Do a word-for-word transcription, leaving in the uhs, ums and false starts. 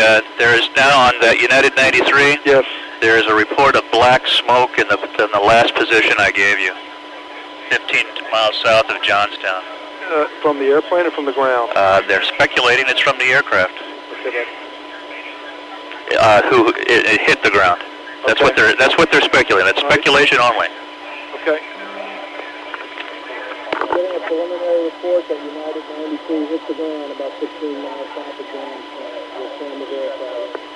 uh, there is now on the United ninety-three. Yes. There is a report of black smoke in the in the last position I gave you, fifteen miles south of Johnstown. Uh, from the airplane or from the ground? Uh, they're speculating it's from the aircraft. Okay, uh, who it, it hit the ground. That's okay. what they're that's what they're speculating. It's speculation only. Okay. Getting a preliminary report that United ninety-three hit the ground about sixteen miles south of Johnstown. We'll send the aircraft.